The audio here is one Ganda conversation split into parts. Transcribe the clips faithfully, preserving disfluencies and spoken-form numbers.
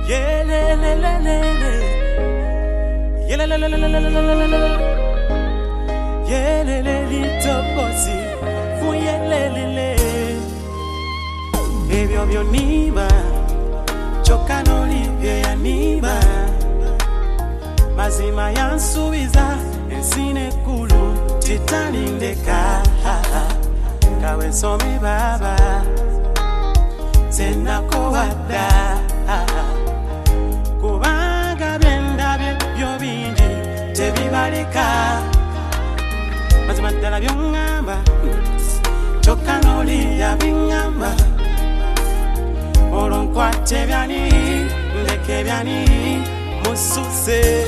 Yeah, le, le, le, le, le. Yeah, le, le, le, le, le, le, le, le. Yeah, le, le, little bossy. Fu, yeah, le, le, le. Baby, of your niba. Chokano libye ya niba. Mazima yansubiza. Ensine kulu. Titani ndeka. Kawe somi baba. Tena kowada. Kubanga byenda byo bingi tebibalika mazima ddala byongamba kyokka n'oliya biŋŋamba olwo nkwate byani ndeke byani mususe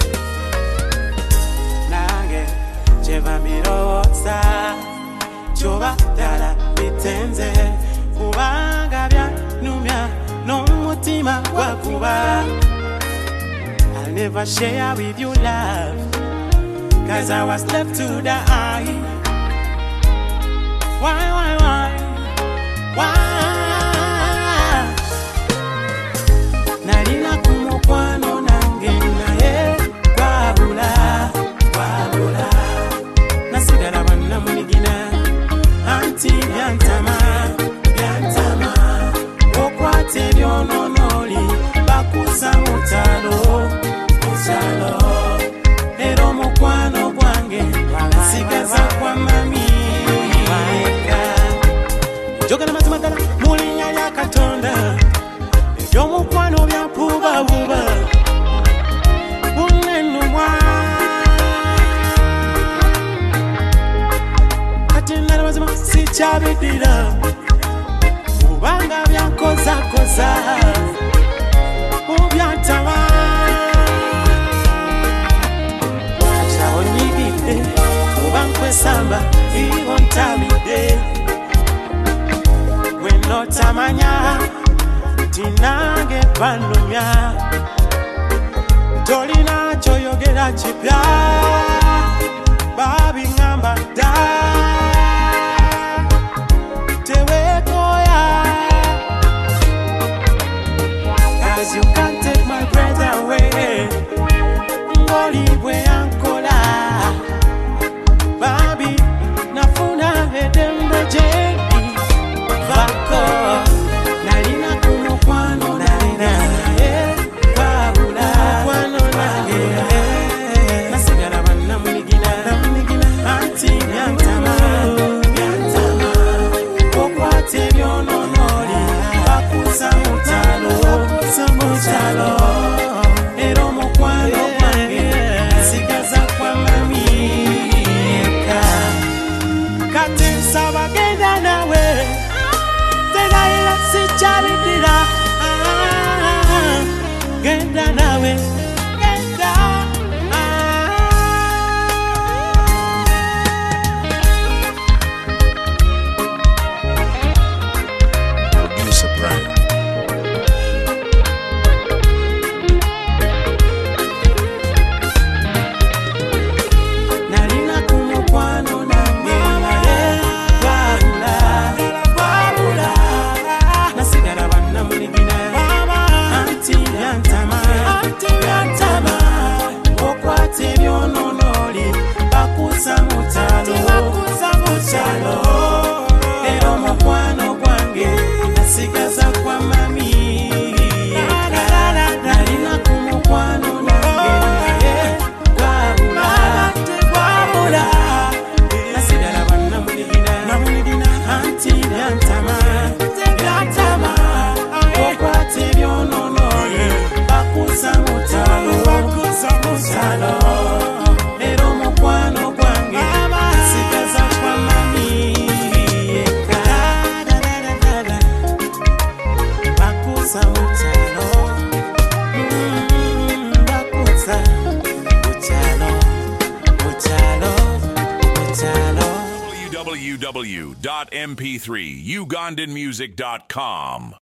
nange kyeva mbirowooza kyoba ddala bitenze kubanga byanumya n'omutima gwakuba I'll never share with you love Cause I was left to die Why, why, why, why Nalina kumukwano nange naye kwabula, kwabula Nasigala banna munigina Anti byantama, byantama Okwate byononoli bakusa mutalo mutalo ero mukwano gwange sigaza kwa mami njogera mazima ddala mu linnya lya Katonda ebyomukwano byapubabuba bunenumwa kati nala mazima sikyabiddira kubanga byankozakoza ubyantama acha onyigide kuba nkwesamba iwo ntamide wenotamanya tinange banumya tolina kyoyogera kipya babiŋŋamba dda teweekoya Cause you can't take my breath away Ngoli bwe yankola Babi nafuna edembe jengi Vako Nalina kumukwano naye Wabula Kwano naye Nasigala banna munigina Anti byantama Byantama Okwate byononoli Bakusa mutalo Mutalo ero mukwano gwange sigaza kwa mami kati nsaba genda nawe tegayira sikyabidira genda nawe genda Producer Brian sigaza kwa mami nalina kumukwano nange kwabula kwabula nasigala banna munigina anti byantama byantama okwate byononoli bakusa mutalo mutalo ero mukwano gwange sigaza kwa mami w w w dot m p three ugandan music dot com